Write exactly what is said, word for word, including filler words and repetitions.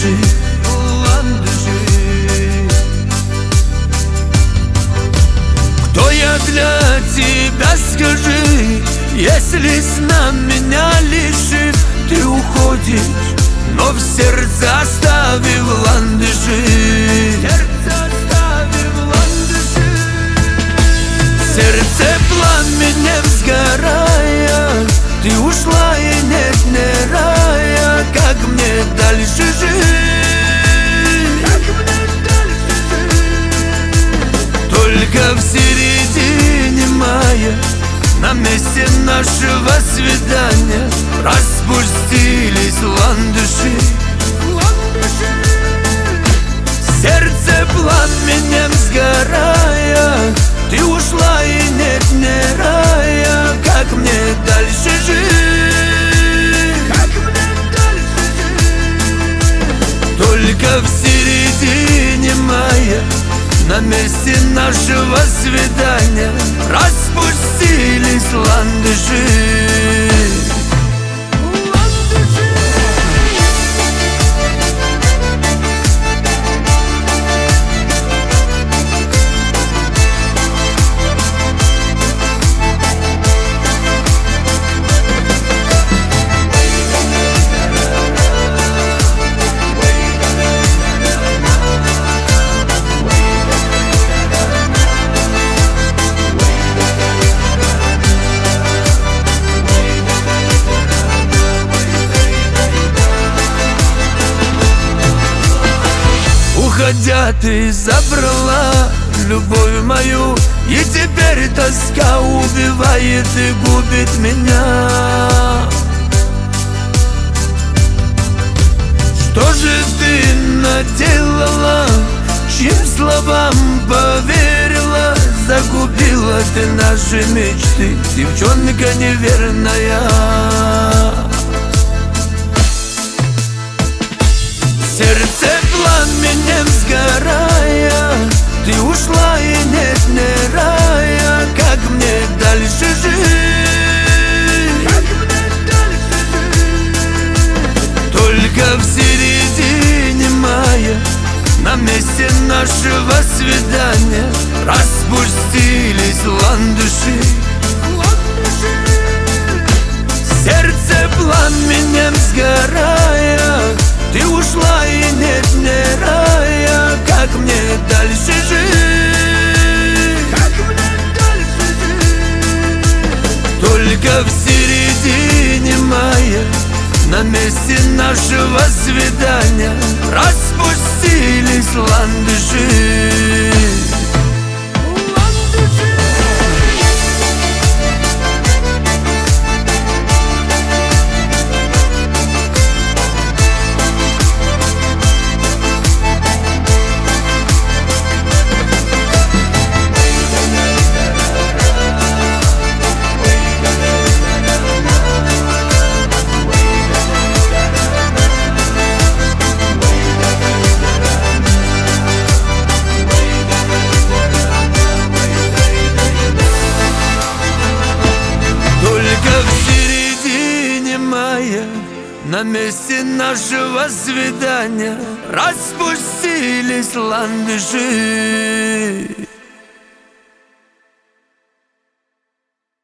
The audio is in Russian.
ландыши, ландыши. Кто я для тебя, скажи, если сна меня лишит? Ты уходишь, но в сердце оставив ландыши, сердце оставив ландыши. Сердце пламенем сгорая, ты ушла и нет ни рая. Как мне дальше жить? Как мне дальше жить? Только в середине мая, на месте нашего свидания, распустились ландыши, ландыши. Сердце пламенем сгорая, ты ушла и нет ни рая. Как мне дальше жить? Как мне дальше жить? Только в середине мая, на месте нашего свидания, распустились ландыши. Уходя, ты забрала любовь мою, и теперь тоска убивает и губит меня. Что же ты наделала, чьим словам поверила? Загубила ты наши мечты, девчонка неверная. Сердце пламенем сгорая, ты ушла и нет ни рая. Как мне дальше жить? Как мне дальше жить? Только в середине мая, на месте нашего свидания, распустились ландыши, ландыши. Сердце пламенем сгорая, ты ушла и нет ни рая. Как мне дальше жить? Как мне дальше жить? Только в середине мая, на месте нашего свидания, распустились ландыши. На месте нашего свидания, распустились ландыши.